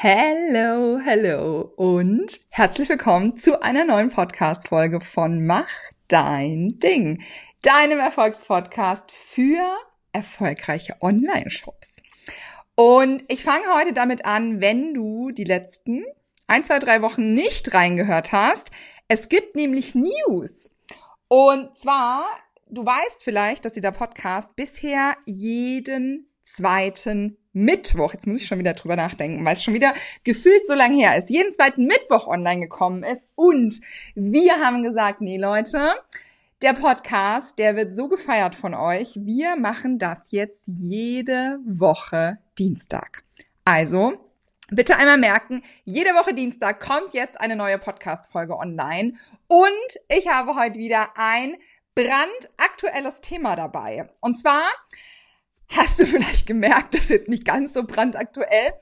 Hello und herzlich willkommen zu einer neuen Podcast-Folge von Mach dein Ding, deinem Erfolgspodcast für erfolgreiche Online-Shops. Und ich fange heute damit an, wenn du die letzten 1, 2, 3 Wochen nicht reingehört hast. Es gibt nämlich News. Und zwar, du weißt vielleicht, dass dieser Podcast bisher jeden zweiten Mittwoch, jetzt muss ich schon wieder drüber nachdenken, weil es schon wieder gefühlt so lange her ist, jeden zweiten Mittwoch online gekommen ist. Und wir haben gesagt, nee Leute, der Podcast, der wird so gefeiert von euch. Wir machen das jetzt jede Woche Dienstag. Also, bitte einmal merken, jede Woche Dienstag kommt jetzt eine neue Podcast-Folge online. Und ich habe heute wieder ein brandaktuelles Thema dabei. Und zwar hast du vielleicht gemerkt, das ist jetzt nicht ganz so brandaktuell.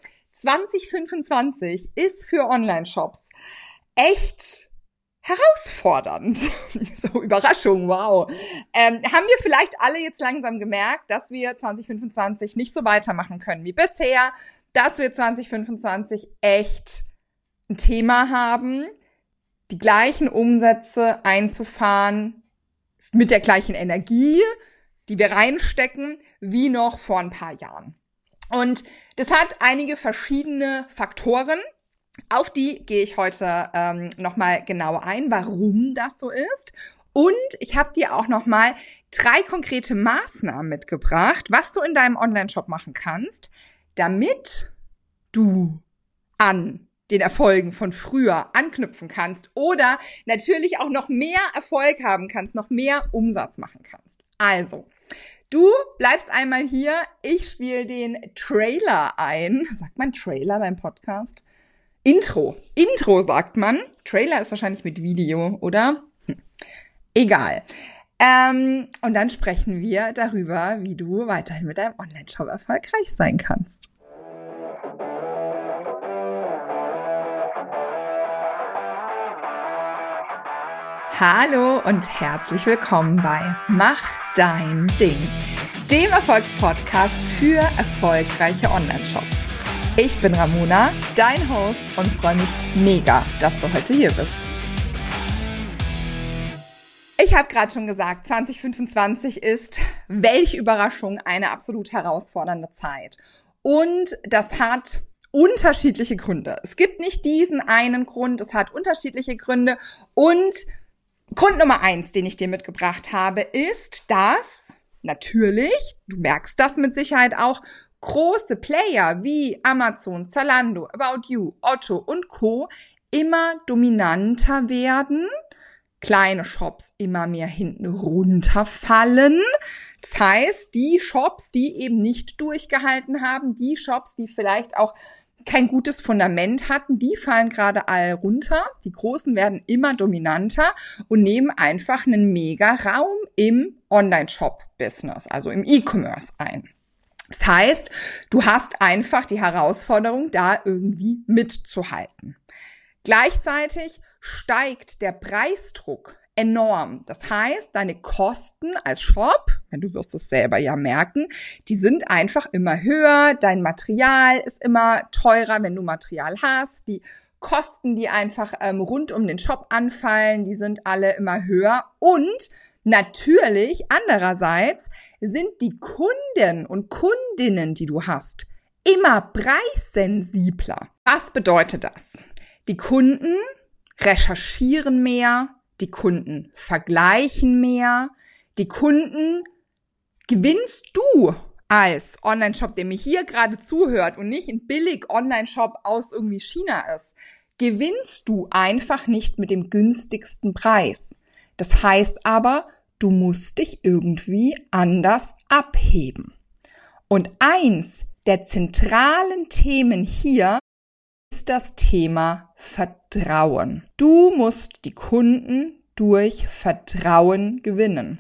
2025 ist für Online-Shops echt herausfordernd. So, Überraschung, wow. Haben wir vielleicht alle jetzt langsam gemerkt, dass wir 2025 nicht so weitermachen können wie bisher, dass wir 2025 echt ein Thema haben, die gleichen Umsätze einzufahren mit der gleichen Energie, die wir reinstecken, wie noch vor ein paar Jahren. Und das hat einige verschiedene Faktoren, auf die gehe ich heute nochmal genau ein, warum das so ist. Und ich habe dir auch nochmal 3 konkrete Maßnahmen mitgebracht, was du in deinem Online-Shop machen kannst, damit du an den Erfolgen von früher anknüpfen kannst oder natürlich auch noch mehr Erfolg haben kannst, noch mehr Umsatz machen kannst. Also, du bleibst einmal hier, ich spiele den Trailer ein. Sagt man Trailer beim Podcast? Intro sagt man. Trailer ist wahrscheinlich mit Video, oder? Egal. Und dann sprechen wir darüber, wie du weiterhin mit deinem Online-Shop erfolgreich sein kannst. Hallo und herzlich willkommen bei Mach dein Ding, dem Erfolgspodcast für erfolgreiche Online-Shops. Ich bin Ramona, dein Host und freue mich mega, dass du heute hier bist. Ich habe gerade schon gesagt, 2025 ist, welch Überraschung, eine absolut herausfordernde Zeit. Und das hat unterschiedliche Gründe. Es gibt nicht diesen einen Grund, es hat unterschiedliche Gründe. Und Grund Nummer 1, den ich dir mitgebracht habe, ist, dass natürlich, du merkst das mit Sicherheit auch, große Player wie Amazon, Zalando, About You, Otto und Co. immer dominanter werden, kleine Shops immer mehr hinten runterfallen. Das heißt, die Shops, die eben nicht durchgehalten haben, die Shops, die vielleicht auch kein gutes Fundament hatten, die fallen gerade all runter. Die Großen werden immer dominanter und nehmen einfach einen mega Raum im Online-Shop-Business, also im E-Commerce ein. Das heißt, du hast einfach die Herausforderung, da irgendwie mitzuhalten. Gleichzeitig steigt der Preisdruck enorm. Das heißt, deine Kosten als Shop, wenn du wirst es selber ja merken, die sind einfach immer höher. Dein Material ist immer teurer, wenn du Material hast. Die Kosten, die einfach rund um den Shop anfallen, die sind alle immer höher. Und natürlich, andererseits, sind die Kunden und Kundinnen, die du hast, immer preissensibler. Was bedeutet das? Die Kunden recherchieren mehr, die Kunden vergleichen mehr, die Kunden gewinnst du als Online-Shop, der mir hier gerade zuhört und nicht ein billig Online-Shop aus irgendwie China ist, gewinnst du einfach nicht mit dem günstigsten Preis. Das heißt aber, du musst dich irgendwie anders abheben. Und eins der zentralen Themen hier ist das Thema Vertrauen. Du musst die Kunden durch Vertrauen gewinnen.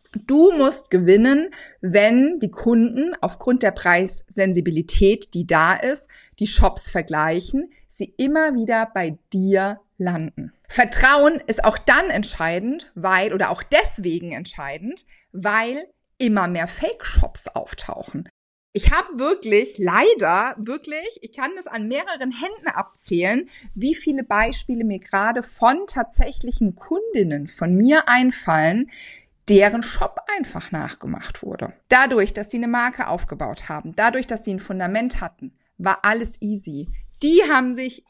Du musst gewinnen, wenn die Kunden aufgrund der Preissensibilität, die da ist, die Shops vergleichen, sie immer wieder bei dir landen. Vertrauen ist auch dann entscheidend, oder auch deswegen entscheidend, weil immer mehr Fake-Shops auftauchen. Ich habe ich kann das an mehreren Händen abzählen, wie viele Beispiele mir gerade von tatsächlichen Kundinnen von mir einfallen, deren Shop einfach nachgemacht wurde. Dadurch, dass sie eine Marke aufgebaut haben, dadurch, dass sie ein Fundament hatten, war alles easy. Die haben sich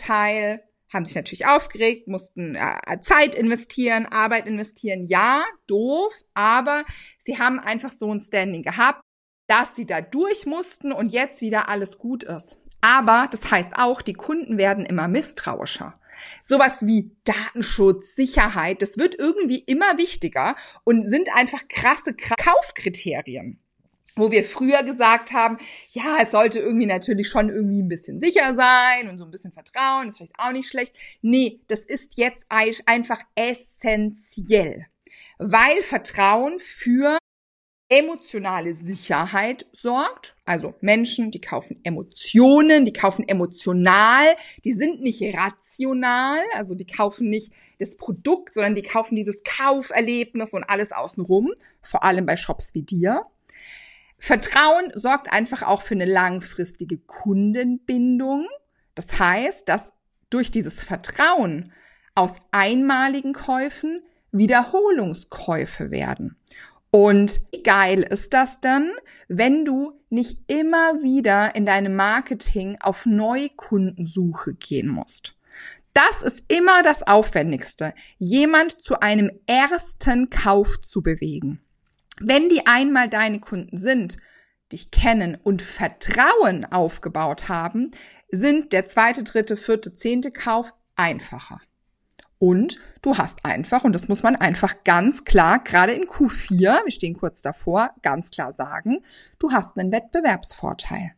natürlich aufgeregt, mussten Zeit investieren, Arbeit investieren. Ja, doof, aber sie haben einfach so ein Standing gehabt, dass sie da durch mussten und jetzt wieder alles gut ist. Aber das heißt auch, die Kunden werden immer misstrauischer. Sowas wie Datenschutz, Sicherheit, das wird irgendwie immer wichtiger und sind einfach krasse Kaufkriterien. Wo wir früher gesagt haben, ja, es sollte irgendwie natürlich schon irgendwie ein bisschen sicher sein und so ein bisschen Vertrauen, ist vielleicht auch nicht schlecht. Nee, das ist jetzt einfach essentiell, weil Vertrauen für emotionale Sicherheit sorgt. Also Menschen, die kaufen Emotionen, die kaufen emotional, die sind nicht rational, also die kaufen nicht das Produkt, sondern die kaufen dieses Kauferlebnis und alles außenrum, vor allem bei Shops wie dir. Vertrauen sorgt einfach auch für eine langfristige Kundenbindung. Das heißt, dass durch dieses Vertrauen aus einmaligen Käufen Wiederholungskäufe werden. Und wie geil ist das dann, wenn du nicht immer wieder in deinem Marketing auf Neukundensuche gehen musst? Das ist immer das Aufwendigste, jemand zu einem ersten Kauf zu bewegen. Wenn die einmal deine Kunden sind, dich kennen und Vertrauen aufgebaut haben, sind der 2., 3., 4., 10. Kauf einfacher. Und du hast einfach, und das muss man einfach ganz klar, gerade in Q4, wir stehen kurz davor, ganz klar sagen, du hast einen Wettbewerbsvorteil.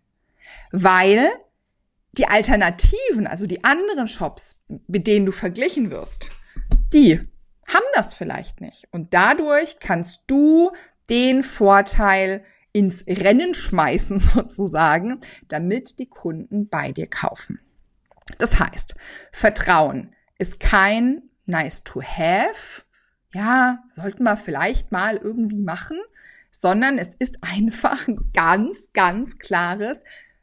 Weil die Alternativen, also die anderen Shops, mit denen du verglichen wirst, die haben das vielleicht nicht. Und dadurch kannst du den Vorteil ins Rennen schmeißen sozusagen, damit die Kunden bei dir kaufen. Das heißt, Vertrauen ist kein nice to have, ja, sollten wir vielleicht mal irgendwie machen, sondern es ist einfach ein ganz, ganz klares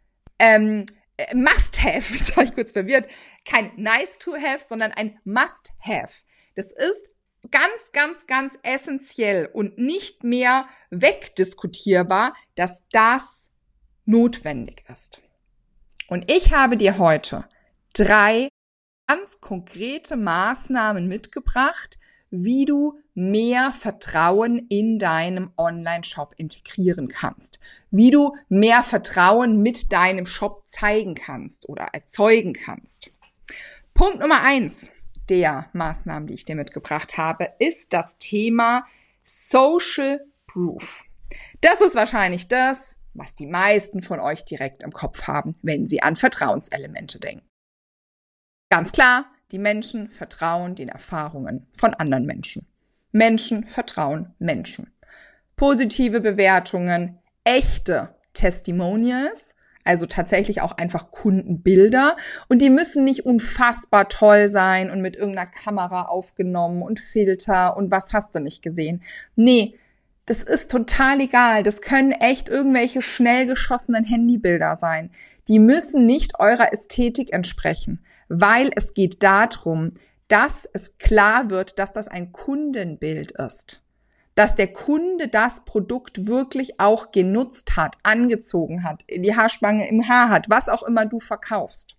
Must-have. Jetzt war ich kurz verwirrt. Kein nice to have, sondern ein Must-have. Das ist ganz, ganz, ganz essentiell und nicht mehr wegdiskutierbar, dass das notwendig ist. Und ich habe dir heute 3 ganz konkrete Maßnahmen mitgebracht, wie du mehr Vertrauen in deinem Online-Shop integrieren kannst, wie du mehr Vertrauen mit deinem Shop zeigen kannst oder erzeugen kannst. Punkt Nummer 1 der Maßnahmen, die ich dir mitgebracht habe, ist das Thema Social Proof. Das ist wahrscheinlich das, was die meisten von euch direkt im Kopf haben, wenn sie an Vertrauenselemente denken. Ganz klar, die Menschen vertrauen den Erfahrungen von anderen Menschen. Menschen vertrauen Menschen. Positive Bewertungen, echte Testimonials, also tatsächlich auch einfach Kundenbilder. Und die müssen nicht unfassbar toll sein und mit irgendeiner Kamera aufgenommen und Filter und was hast du nicht gesehen. Nee, das ist total egal. Das können echt irgendwelche schnell geschossenen Handybilder sein. Die müssen nicht eurer Ästhetik entsprechen, weil es geht darum, dass es klar wird, dass das ein Kundenbild ist. Dass der Kunde das Produkt wirklich auch genutzt hat, angezogen hat, die Haarspange im Haar hat, was auch immer du verkaufst.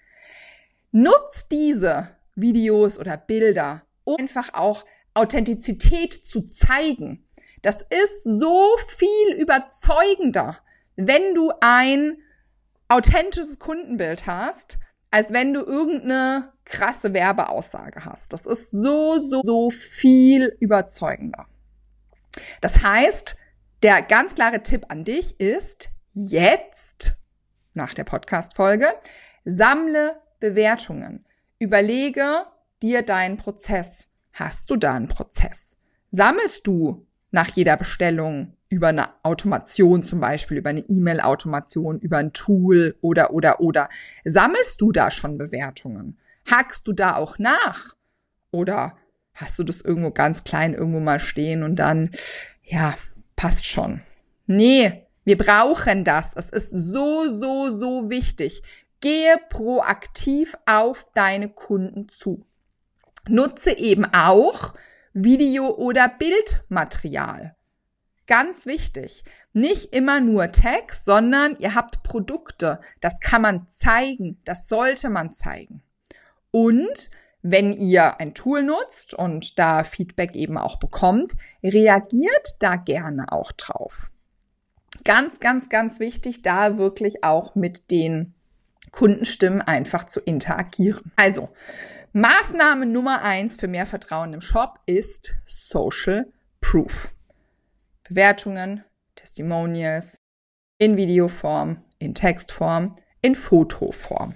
Nutz diese Videos oder Bilder, um einfach auch Authentizität zu zeigen. Das ist so viel überzeugender, wenn du ein authentisches Kundenbild hast, als wenn du irgendeine krasse Werbeaussage hast. Das ist so viel überzeugender. Das heißt, der ganz klare Tipp an dich ist jetzt, nach der Podcast-Folge, sammle Bewertungen. Überlege dir deinen Prozess. Hast du da einen Prozess? Sammelst du nach jeder Bestellung über eine Automation, zum Beispiel über eine E-Mail-Automation, über ein Tool oder. Sammelst du da schon Bewertungen? Hackst du da auch nach? Oder hast du das irgendwo ganz klein irgendwo mal stehen und dann, ja, passt schon. Nee, Wir brauchen das. Es ist so, so, so wichtig. Gehe proaktiv auf deine Kunden zu. Nutze eben auch Video- oder Bildmaterial. Ganz wichtig. Nicht immer nur Text, sondern ihr habt Produkte. Das kann man zeigen. Das sollte man zeigen. Und wenn ihr ein Tool nutzt und da Feedback eben auch bekommt, reagiert da gerne auch drauf. Ganz, ganz, ganz wichtig, da wirklich auch mit den Kundenstimmen einfach zu interagieren. Also, Maßnahme Nummer 1 für mehr Vertrauen im Shop ist Social Proof. Bewertungen, Testimonials in Videoform, in Textform, in Fotoform.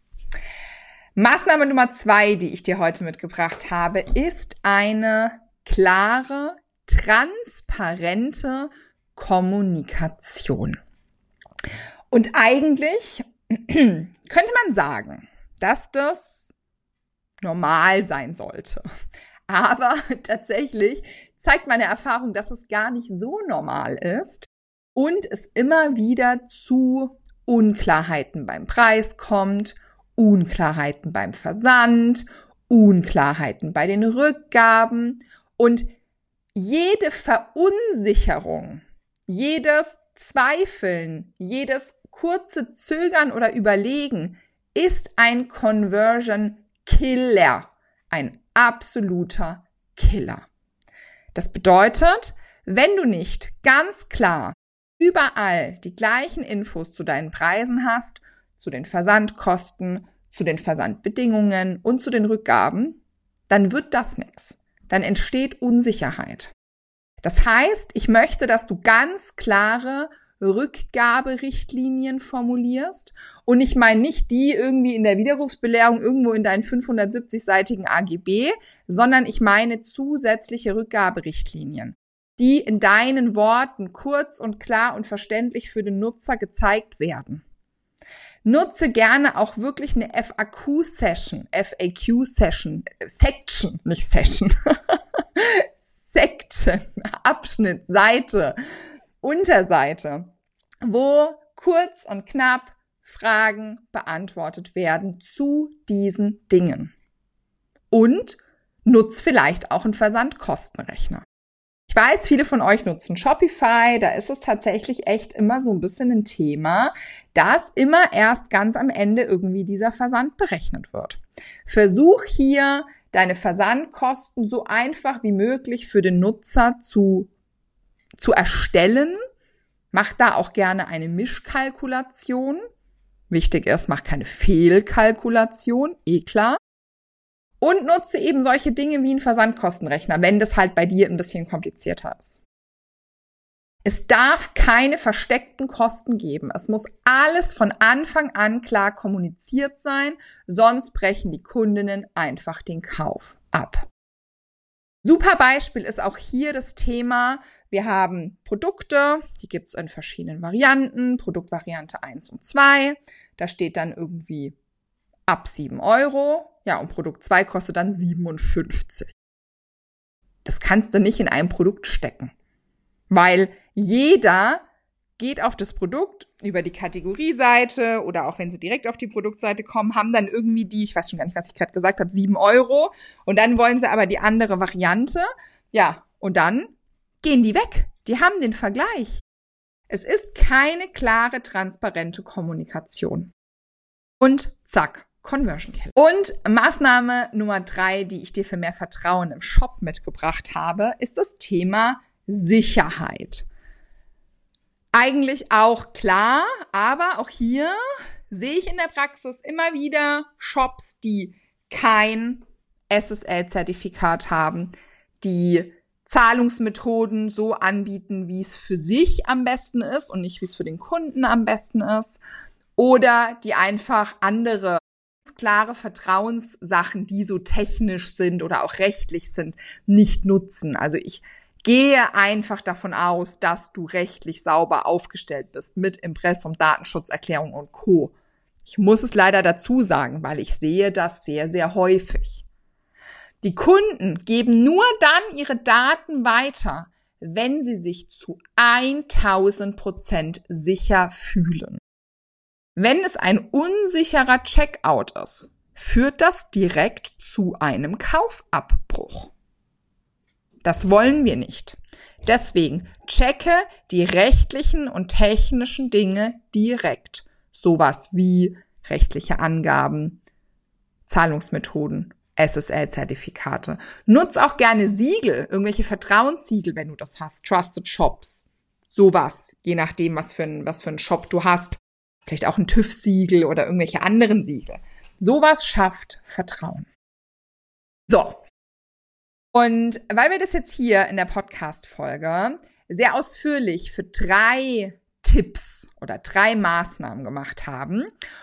Maßnahme Nummer 2, die ich dir heute mitgebracht habe, ist eine klare, transparente Kommunikation. Und eigentlich könnte man sagen, dass das normal sein sollte. Aber tatsächlich zeigt meine Erfahrung, dass es gar nicht so normal ist und es immer wieder zu Unklarheiten beim Preis kommt, Unklarheiten beim Versand, Unklarheiten bei den Rückgaben und jede Verunsicherung, jedes Zweifeln, jedes kurze Zögern oder Überlegen ist ein Conversion Killer, ein absoluter Killer. Das bedeutet, wenn du nicht ganz klar überall die gleichen Infos zu deinen Preisen hast, zu den Versandkosten, zu den Versandbedingungen und zu den Rückgaben, dann wird das nichts. Dann entsteht Unsicherheit. Das heißt, ich möchte, dass du ganz klare Rückgaberichtlinien formulierst und ich meine nicht die irgendwie in der Widerrufsbelehrung irgendwo in deinen 570-seitigen AGB, sondern ich meine zusätzliche Rückgaberichtlinien, die in deinen Worten kurz und klar und verständlich für den Nutzer gezeigt werden. Nutze gerne auch wirklich eine FAQ-Session, Section, nicht Session, Section, Abschnitt, Seite, Unterseite, wo kurz und knapp Fragen beantwortet werden zu diesen Dingen. Und nutz vielleicht auch einen Versandkostenrechner. Ich weiß, viele von euch nutzen Shopify, da ist es tatsächlich echt immer so ein bisschen ein Thema, dass immer erst ganz am Ende irgendwie dieser Versand berechnet wird. Versuch hier, deine Versandkosten so einfach wie möglich für den Nutzer zu erstellen. Mach da auch gerne eine Mischkalkulation. Wichtig ist, mach keine Fehlkalkulation, klar. Und nutze eben solche Dinge wie einen Versandkostenrechner, wenn das halt bei dir ein bisschen komplizierter ist. Es darf keine versteckten Kosten geben. Es muss alles von Anfang an klar kommuniziert sein, sonst brechen die Kundinnen einfach den Kauf ab. Super Beispiel ist auch hier das Thema, wir haben Produkte, die gibt es in verschiedenen Varianten, Produktvariante 1 und 2, da steht dann irgendwie ab 7 €, ja, und Produkt 2 kostet dann 57. Das kannst du nicht in einem Produkt stecken, weil jeder geht auf das Produkt über die Kategorieseite oder auch wenn sie direkt auf die Produktseite kommen, haben dann irgendwie die, ich weiß schon gar nicht, was ich gerade gesagt habe, 7 € und dann wollen sie aber die andere Variante, ja, und dann gehen die weg. Die haben den Vergleich. Es ist keine klare, transparente Kommunikation. Und zack, Conversion Killer. Und Maßnahme Nummer 3, die ich dir für mehr Vertrauen im Shop mitgebracht habe, ist das Thema Sicherheit. Eigentlich auch klar, aber auch hier sehe ich in der Praxis immer wieder Shops, die kein SSL-Zertifikat haben, die Zahlungsmethoden so anbieten, wie es für sich am besten ist und nicht, wie es für den Kunden am besten ist, oder die einfach andere klare Vertrauenssachen, die so technisch sind oder auch rechtlich sind, nicht nutzen. Also ich gehe einfach davon aus, dass du rechtlich sauber aufgestellt bist mit Impressum, Datenschutzerklärung und Co. Ich muss es leider dazu sagen, weil ich sehe das sehr, sehr häufig. Die Kunden geben nur dann ihre Daten weiter, wenn sie sich zu 1000% sicher fühlen. Wenn es ein unsicherer Checkout ist, führt das direkt zu einem Kaufabbruch. Das wollen wir nicht. Deswegen checke die rechtlichen und technischen Dinge direkt. Sowas wie rechtliche Angaben, Zahlungsmethoden, SSL-Zertifikate. Nutz auch gerne Siegel, irgendwelche Vertrauenssiegel, wenn du das hast. Trusted Shops, sowas, je nachdem, was für ein Shop du hast. Vielleicht auch ein TÜV-Siegel oder irgendwelche anderen Siegel. Sowas schafft Vertrauen. So. Und weil wir das jetzt hier in der Podcast-Folge sehr ausführlich für 3 Tipps oder 3 Maßnahmen gemacht haben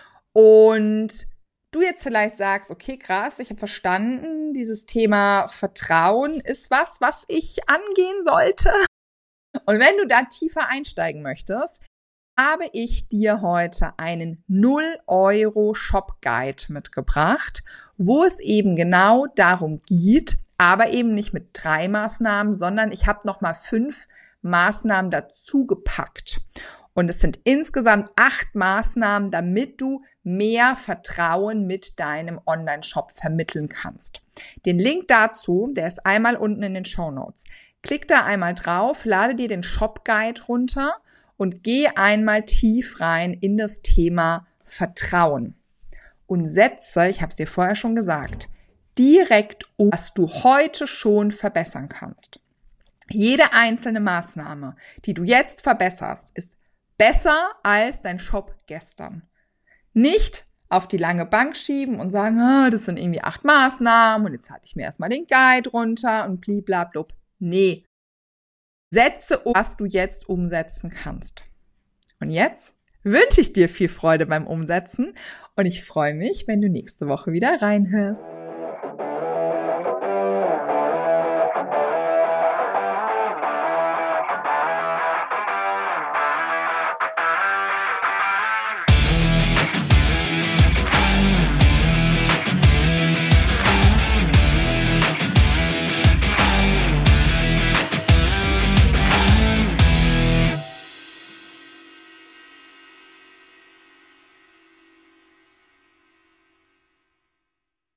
und du jetzt vielleicht sagst, okay, krass, ich habe verstanden, dieses Thema Vertrauen ist was ich angehen sollte. Und wenn du da tiefer einsteigen möchtest, habe ich dir heute einen 0€ Shop Guide mitgebracht, wo es eben genau darum geht, aber eben nicht mit 3 Maßnahmen, sondern ich habe nochmal 5 Maßnahmen dazu gepackt. Und es sind insgesamt 8 Maßnahmen, damit du mehr Vertrauen mit deinem Online-Shop vermitteln kannst. Den Link dazu, der ist einmal unten in den Shownotes. Klick da einmal drauf, lade dir den Shop Guide runter und geh einmal tief rein in das Thema Vertrauen. Und setze, ich habe es dir vorher schon gesagt, direkt um, was du heute schon verbessern kannst. Jede einzelne Maßnahme, die du jetzt verbesserst, ist besser als dein Shop gestern. Nicht auf die lange Bank schieben und sagen, das sind irgendwie 8 Maßnahmen und jetzt halte ich mir erstmal den Guide runter und bliblablub. Nee. Setze um, was du jetzt umsetzen kannst. Und jetzt wünsche ich dir viel Freude beim Umsetzen und ich freue mich, wenn du nächste Woche wieder reinhörst.